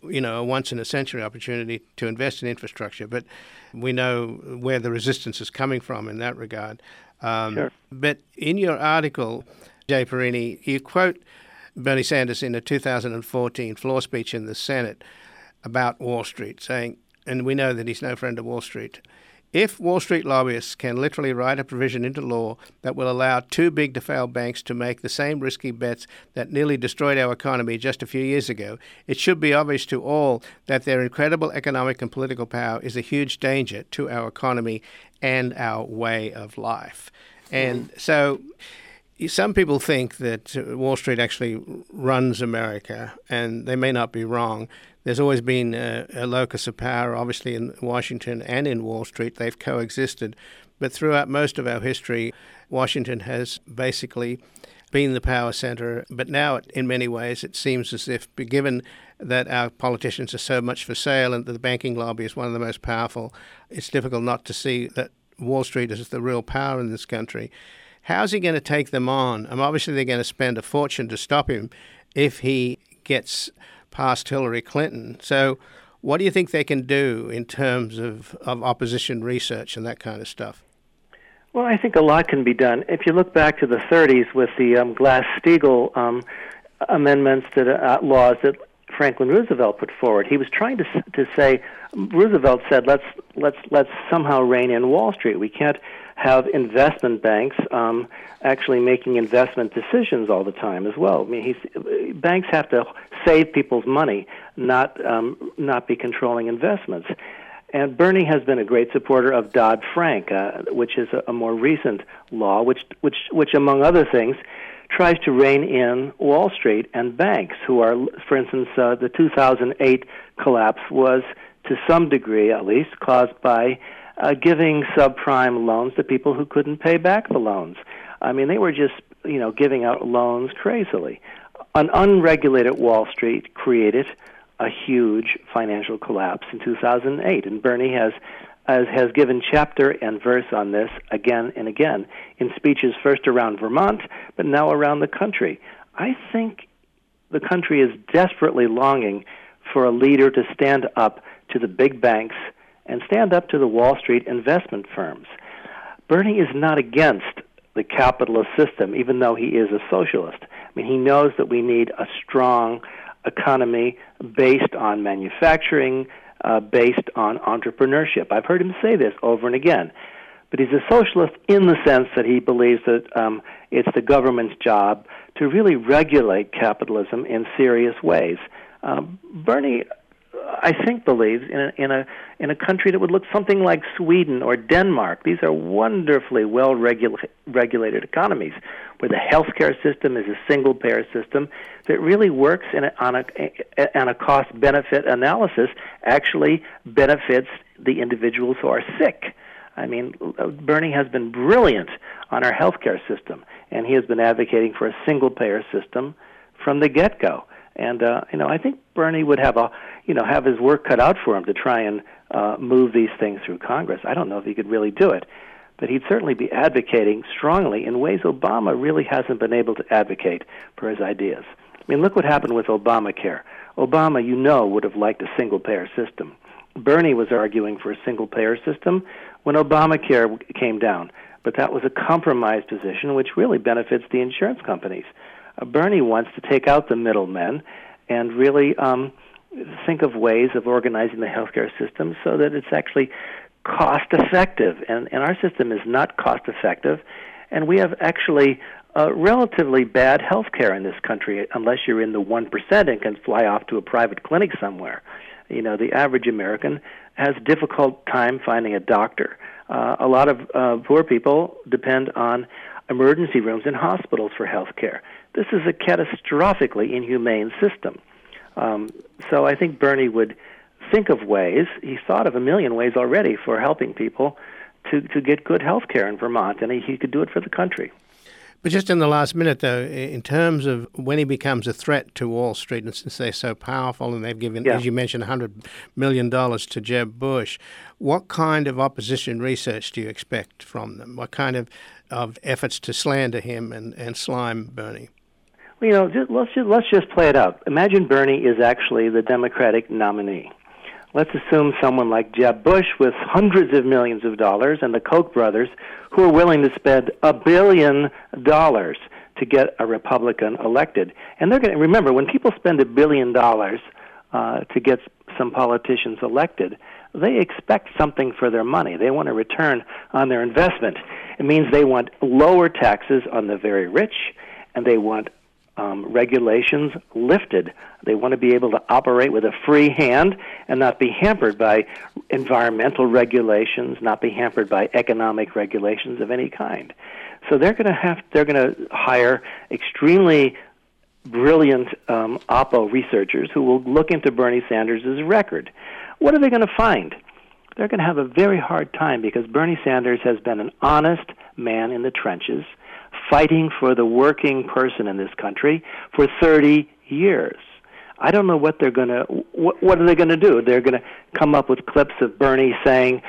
S1: a once-in-a-century opportunity to invest in infrastructure. But we know where the resistance is coming from in that regard.
S4: Sure.
S1: But in your article, Jay Perini, you quote Bernie Sanders in a 2014 floor speech in the Senate about Wall Street, saying, and we know that he's no friend of Wall Street, if Wall Street lobbyists can literally write a provision into law that will allow too big to fail banks to make the same risky bets that nearly destroyed our economy just a few years ago, it should be obvious to all that their incredible economic and political power is a huge danger to our economy and our way of life. And so some people think that Wall Street actually runs America, and they may not be wrong. There's always been a locus of power, obviously, in Washington and in Wall Street. They've coexisted. But throughout most of our history, Washington has basically been the power center. But now, in many ways, it seems as if, given that our politicians are so much for sale and that the banking lobby is one of the most powerful, it's difficult not to see that Wall Street is the real power in this country. How's he going to take them on? Obviously, they're going to spend a fortune to stop him if he gets past Hillary Clinton. So what do you think they can do in terms of opposition research and that kind of stuff?
S4: Well, I think a lot can be done. If you look back to the 30s with the Glass-Steagall amendments to laws that Franklin Roosevelt put forward, he was trying to say, Roosevelt said, let's somehow rein in Wall Street. We can't have investment banks actually making investment decisions all the time as well. I mean, banks have to save people's money, not be controlling investments. And Bernie has been a great supporter of Dodd-Frank, which is a more recent law, which among other things tries to rein in Wall Street and banks, who are, for instance, the 2008 collapse was to some degree, at least, caused by giving subprime loans to people who couldn't pay back the loans. I mean, they were just, giving out loans crazily. An unregulated Wall Street created a huge financial collapse in 2008, and Bernie has has given chapter and verse on this again and again in speeches first around Vermont, but now around the country. I think the country is desperately longing for a leader to stand up to the big banks and stand up to the Wall Street investment firms. Bernie is not against the capitalist system, even though he is a socialist. I mean, he knows that we need a strong economy based on manufacturing, based on entrepreneurship. I've heard him say this over and again. But he's a socialist in the sense that he believes that it's the government's job to really regulate capitalism in serious ways. Bernie, I think, believes in a country that would look something like Sweden or Denmark. These are wonderfully well-regulated economies where the healthcare system is a single-payer system that really works on a cost-benefit analysis, actually benefits the individuals who are sick. I mean, Bernie has been brilliant on our healthcare system, and he has been advocating for a single-payer system from the get-go. And I think Bernie would have his work cut out for him to try and move these things through Congress. I don't know if he could really do it, but he'd certainly be advocating strongly in ways Obama really hasn't been able to advocate for his ideas. I mean, look what happened with Obamacare. Obama, would have liked a single-payer system. Bernie was arguing for a single-payer system when Obamacare came down, but that was a compromise position which really benefits the insurance companies. Bernie wants to take out the middlemen and really think of ways of organizing the healthcare system so that it's actually cost-effective. And our system is not cost-effective, and we have actually relatively bad healthcare in this country unless you're in the 1% and can fly off to a private clinic somewhere. The average American has a difficult time finding a doctor. A lot of poor people depend on emergency rooms in hospitals for health care. This is a catastrophically inhumane system. So I think Bernie would think of ways, he's thought of a million ways already for helping people to get good health care in Vermont, and he could do it for the country.
S1: But just in the last minute, though, in terms of when he becomes a threat to Wall Street, and since they're so powerful and they've given, as you mentioned, $100 million to Jeb Bush, what kind of opposition research do you expect from them? What kind of efforts to slander him and slime Bernie?
S4: Well, let's just play it out. Imagine Bernie is actually the Democratic nominee. Let's assume someone like Jeb Bush with hundreds of millions of dollars and the Koch brothers who are willing to spend $1 billion to get a Republican elected. And they're going to remember, when people spend $1 billion to get some politicians elected, they expect something for their money. They want a return on their investment. It means they want lower taxes on the very rich, and they want regulations lifted. They want to be able to operate with a free hand and not be hampered by environmental regulations, not be hampered by economic regulations of any kind. So they're going to hire extremely brilliant Oppo researchers who will look into Bernie Sanders' record. What are they going to find? They're going to have a very hard time because Bernie Sanders has been an honest man in the trenches, fighting for the working person in this country for 30 years. I don't know what they're going to. What are they going to do? They're going to come up with clips of Bernie saying,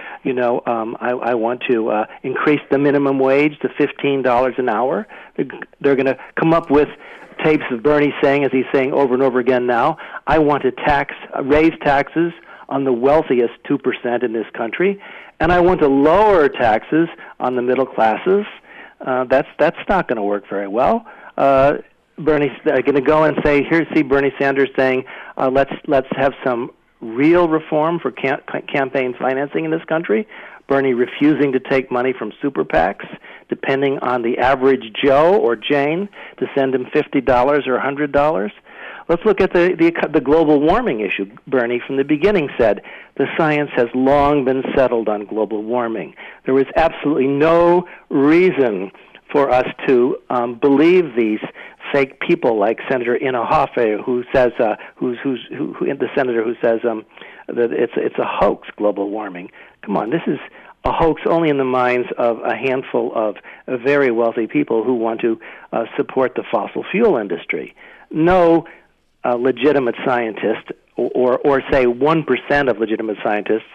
S4: I want to increase the minimum wage to $15 an hour. They're going to come up with tapes of Bernie saying, as he's saying over and over again now, I want to raise taxes on the wealthiest 2% in this country, and I want to lower taxes on the middle classes. That's not going to work very well. Bernie's going to go and say, see Bernie Sanders saying, let's have some real reform for campaign financing in this country. Bernie refusing to take money from super PACs, depending on the average Joe or Jane to send him $50 or $100. Let's look at the global warming issue. Bernie, from the beginning, said the science has long been settled on global warming. There was absolutely no reason for us to believe these fake people like Senator Inhofe, who says, the senator who says that it's a hoax, global warming. Come on, this is a hoax only in the minds of a handful of very wealthy people who want to support the fossil fuel industry. No legitimate scientist, or say 1% of legitimate scientists,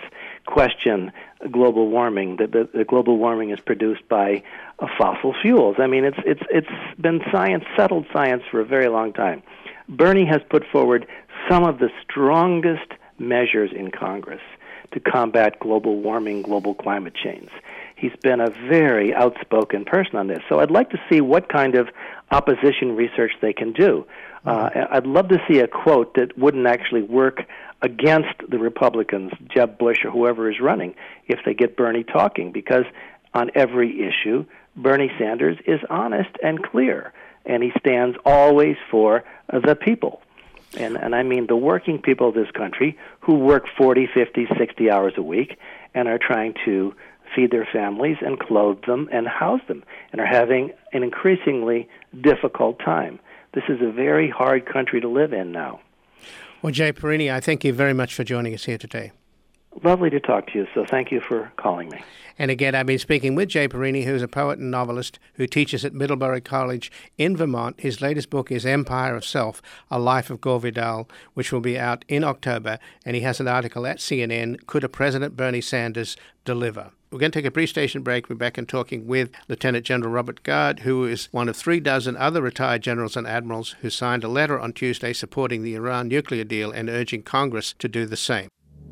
S4: question global warming, that the global warming is produced by fossil fuels. I mean, it's been settled science for a very long time. Bernie has put forward some of the strongest measures in Congress to combat global warming, global climate change. He's been a very outspoken person on this. So I'd like to see what kind of opposition research they can do. I'd love to see a quote that wouldn't actually work against the Republicans, Jeb Bush or whoever is running, if they get Bernie talking, because on every issue, Bernie Sanders is honest and clear, and he stands always for the people. And I mean the working people of this country who work 40, 50, 60 hours a week and are trying to feed their families and clothe them and house them and are having an increasingly difficult time. This is a very hard country to live in now.
S1: Well, Jay Perini, I thank you very much for joining us here today.
S4: Lovely to talk to you, so thank you for calling me.
S1: And again, I've been speaking with Jay Perini, who's a poet and novelist who teaches at Middlebury College in Vermont. His latest book is Empire of Self, A Life of Gore Vidal, which will be out in October. And he has an article at CNN, Could a President Bernie Sanders Deliver? We're going to take a brief station break. We're back and talking with Lieutenant General Robert Gard, who is one of 36 other retired generals and admirals who signed a letter on Tuesday supporting the Iran nuclear deal and urging Congress to do the same.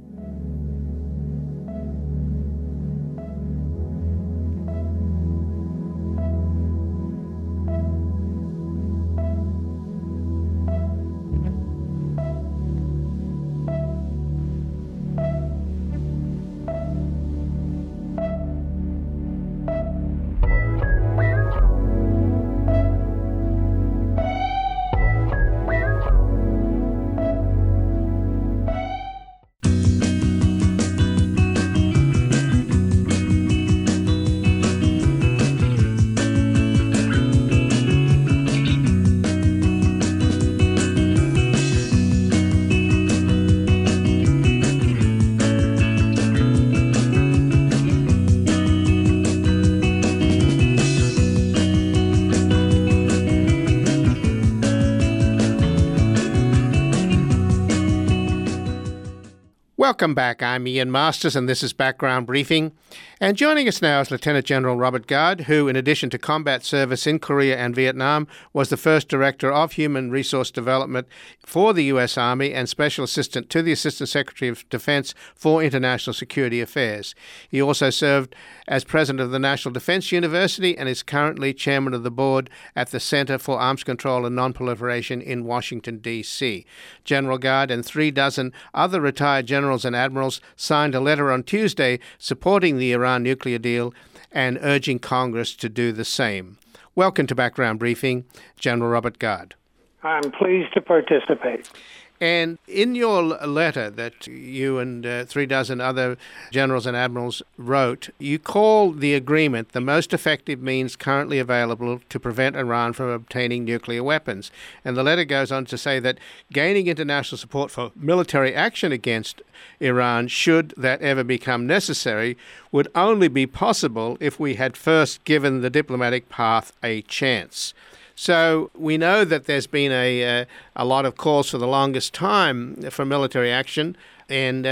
S1: Welcome back. I'm Ian Masters, and this is Background Briefing. And joining us now is Lieutenant General Robert Gard, who, in addition to combat service in Korea and Vietnam, was the first Director of Human Resource Development for the U.S. Army and Special Assistant to the Assistant Secretary of Defense for International Security Affairs. He also served as President of the National Defense University and is currently Chairman of the Board at the Center for Arms Control and Nonproliferation in Washington, D.C. General Gard and 36 other retired generals and admirals signed a letter on Tuesday supporting the Iran nuclear deal and urging Congress to do the same. Welcome to Background Briefing, General Robert Gard.
S5: I'm pleased to participate.
S1: And in your letter that you and 36 other generals and admirals wrote, you call the agreement the most effective means currently available to prevent Iran from obtaining nuclear weapons. And the letter goes on to say that gaining international support for military action against Iran, should that ever become necessary, would only be possible if we had first given the diplomatic path a chance. So we know that there's been a lot of calls for the longest time for military action, and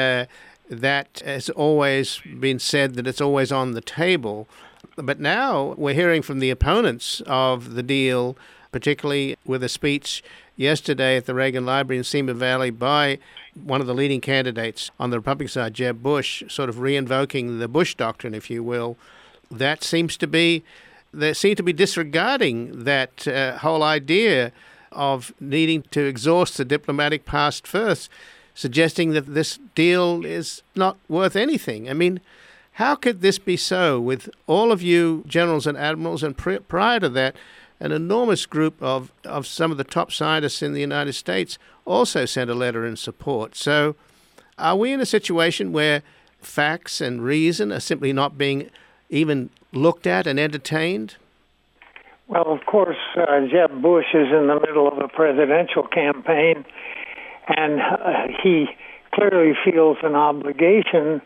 S1: that has always been said that it's always on the table. But now we're hearing from the opponents of the deal, particularly with a speech yesterday at the Reagan Library in Simi Valley by one of the leading candidates on the Republican side, Jeb Bush, sort of re-invoking the Bush doctrine, if you will. That seems to be... They seem to be disregarding that whole idea of needing to exhaust the diplomatic path first, suggesting that this deal is not worth anything. I mean, how could this be so with all of you generals and admirals, and prior to that, an enormous group of some of the top scientists in the United States also sent a letter in support? So are we in a situation where facts and reason are simply not being even looked at and entertained?
S5: Well, of course, Jeb Bush is in the middle of a presidential campaign, and he clearly feels an obligation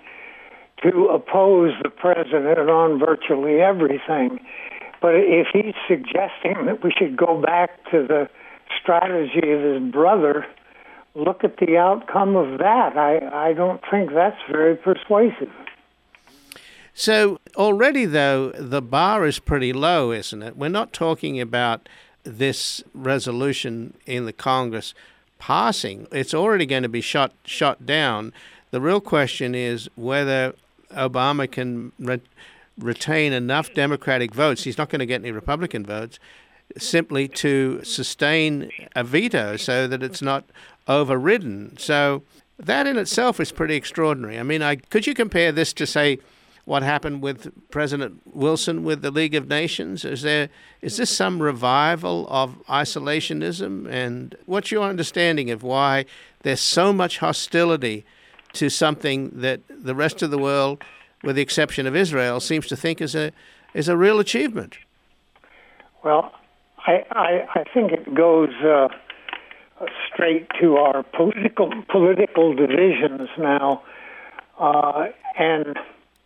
S5: to oppose the president on virtually everything. But if he's suggesting that we should go back to the strategy of his brother, look at the outcome of that. I don't think that's very persuasive.
S1: So already, though, the bar is pretty low, isn't it? We're not talking about this resolution in the Congress passing. It's already going to be shot down. The real question is whether Obama can retain enough Democratic votes. He's not going to get any Republican votes, simply to sustain a veto so that it's not overridden. So that in itself is pretty extraordinary. I mean, could you compare this to, say, what happened with President Wilson with the League of Nations? Is this some revival of isolationism? And what's your understanding of why there's so much hostility to something that the rest of the world, with the exception of Israel, seems to think is a real achievement?
S5: Well, I think it goes straight to our political divisions now, and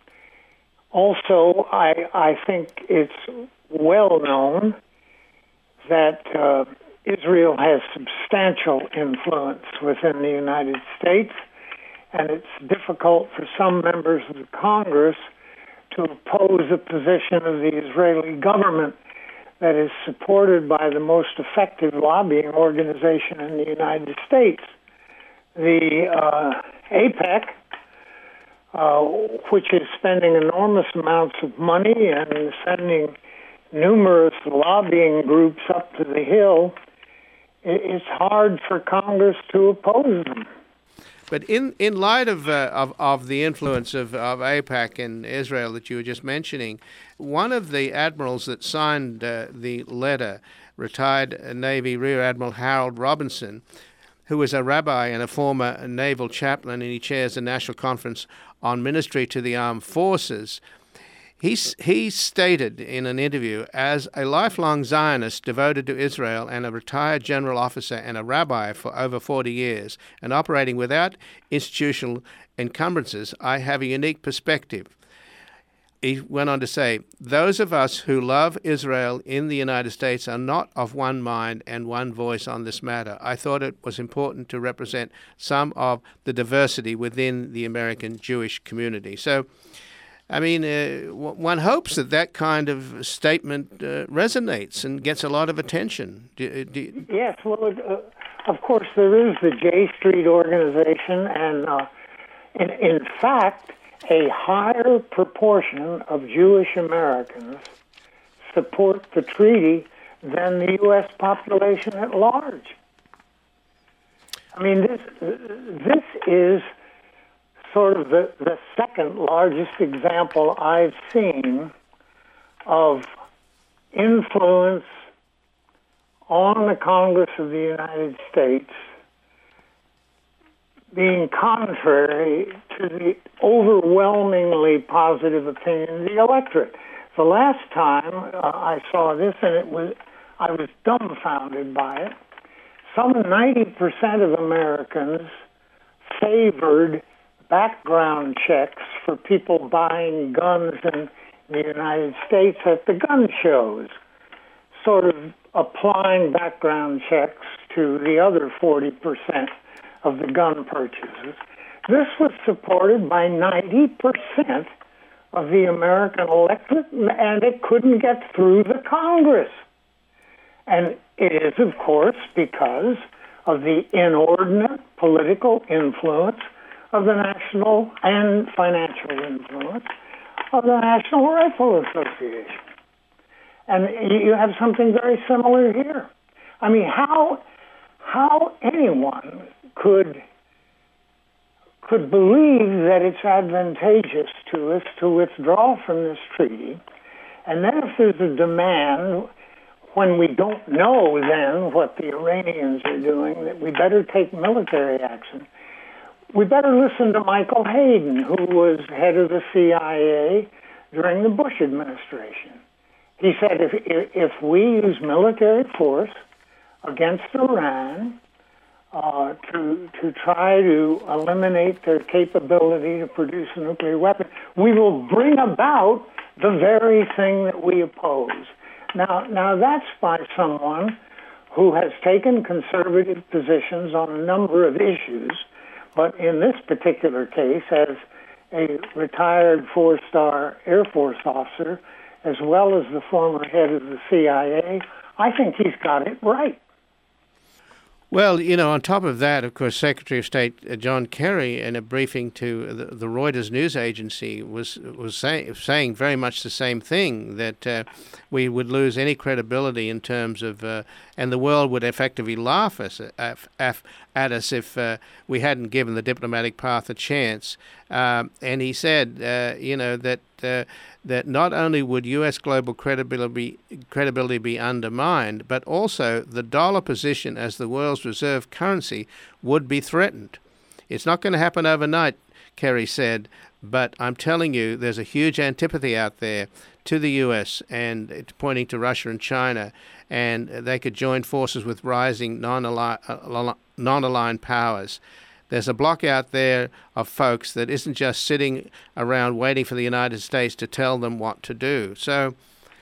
S5: also I think it's well known that Israel has substantial influence within the United States, and it's difficult for some members of the Congress to oppose a position of the Israeli government that is supported by the most effective lobbying organization in the United States. The AIPAC, which is spending enormous amounts of money and sending numerous lobbying groups up to the Hill, it's hard for Congress to oppose them.
S1: But in light of the influence of AIPAC in Israel that you were just mentioning, one of the admirals that signed the letter, retired Navy Rear Admiral Harold Robinson, who was a rabbi and a former naval chaplain, and he chairs the National Conference on Ministry to the Armed Forces. He stated in an interview, as a lifelong Zionist devoted to Israel and a retired general officer and a rabbi for over 40 years and operating without institutional encumbrances, I have a unique perspective. He went on to say, those of us who love Israel in the United States are not of one mind and one voice on this matter. I thought it was important to represent some of the diversity within the American Jewish community. So, I mean, one hopes that kind of statement resonates and gets a lot of attention.
S5: Yes, well, of course, there is the J Street organization, and in fact, a higher proportion of Jewish Americans support the treaty than the U.S. population at large. I mean, this is sort of the second largest example I've seen of influence on the Congress of the United States being contrary to the overwhelmingly positive opinion of the electorate. The last time I saw this, and I was dumbfounded by it, some 90% of Americans favored background checks for people buying guns in the United States at the gun shows, sort of applying background checks to the other 40% of the gun purchases. This was supported by 90% of the American electorate, and it couldn't get through the Congress. And it is, of course, because of the inordinate political influence of the national and financial influence of the National Rifle Association. And you have something very similar here. I mean, how anyone could believe that it's advantageous to us to withdraw from this treaty, and then if there's a demand, when we don't know then what the Iranians are doing, that we better take military action, we better listen to Michael Hayden, who was head of the CIA during the Bush administration. He said if we use military force against Iran to try to eliminate their capability to produce a nuclear weapon, we will bring about the very thing that we oppose. Now that's by someone who has taken conservative positions on a number of issues, but in this particular case, as a retired 4-star Air Force officer, as well as the former head of the CIA, I think he's got it right.
S1: Well, on top of that, of course, Secretary of State John Kerry, in a briefing to the Reuters news agency, was saying very much the same thing, that we would lose any credibility in terms of, and the world would effectively laugh at us if we hadn't given the diplomatic path a chance. And he said, that not only would U.S. global credibility be undermined, but also the dollar position as the world's reserve currency would be threatened. It's not going to happen overnight, Kerry said, but I'm telling you, there's a huge antipathy out there to the U.S. and pointing to Russia and China, and they could join forces with rising non-aligned powers. There's a bloc out there of folks that isn't just sitting around waiting for the United States to tell them what to do. So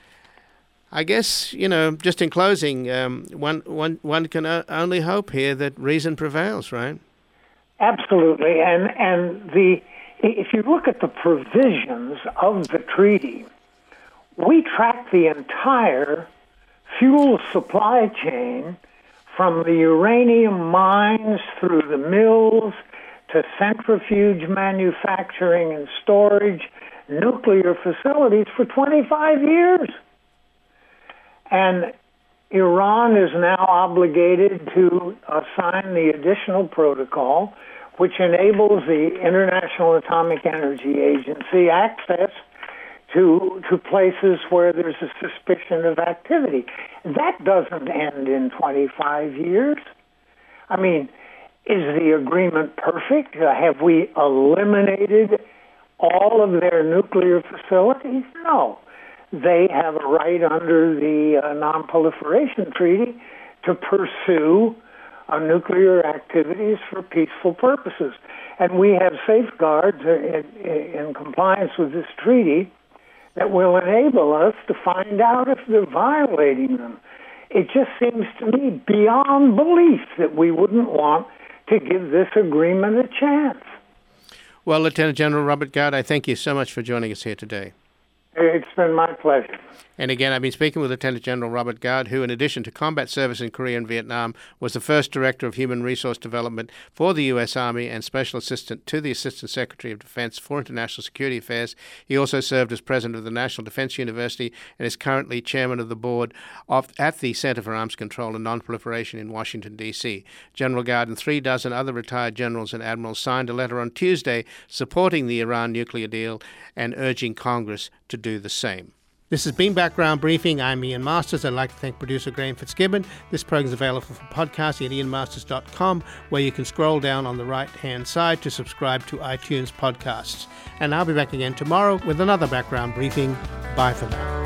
S1: I guess, just in closing, one can only hope here that reason prevails, right?
S5: Absolutely. And if you look at the provisions of the treaty, we track the entire fuel supply chain from the uranium mines through the mills to centrifuge manufacturing and storage, nuclear facilities for 25 years. And Iran is now obligated to sign the additional protocol, which enables the International Atomic Energy Agency access to places where there's a suspicion of activity. That doesn't end in 25 years. I mean, is the agreement perfect? Have we eliminated all of their nuclear facilities? No. They have a right under the Non-Proliferation Treaty to pursue nuclear activities for peaceful purposes. And we have safeguards in compliance with this treaty that will enable us to find out if they're violating them. It just seems to me beyond belief that we wouldn't want to give this agreement a chance.
S1: Well, Lieutenant General Robert Gard, I thank you so much for joining us here today.
S5: It's been my pleasure.
S1: And again, I've been speaking with Lieutenant General Robert Gard, who, in addition to combat service in Korea and Vietnam, was the first Director of Human Resource Development for the U.S. Army and Special Assistant to the Assistant Secretary of Defense for International Security Affairs. He also served as President of the National Defense University and is currently Chairman of the Board at the Center for Arms Control and Non-Proliferation in Washington, D.C. General Gard and 36 other retired generals and admirals signed a letter on Tuesday supporting the Iran nuclear deal and urging Congress to do the same. This has been Background Briefing. I'm Ian Masters. I'd like to thank producer Graham Fitzgibbon. This program is available for podcasting at ianmasters.com, where you can scroll down on the right-hand side to subscribe to iTunes podcasts. And I'll be back again tomorrow with another Background Briefing. Bye for now.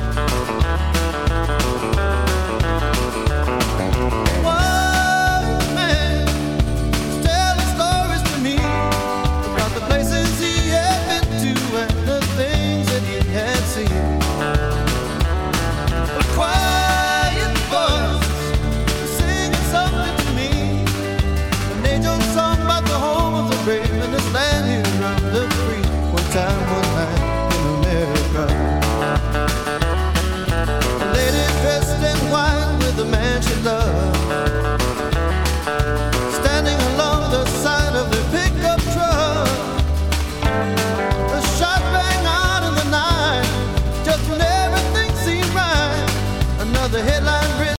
S3: Time one night in America, a lady dressed in white with a man she loved.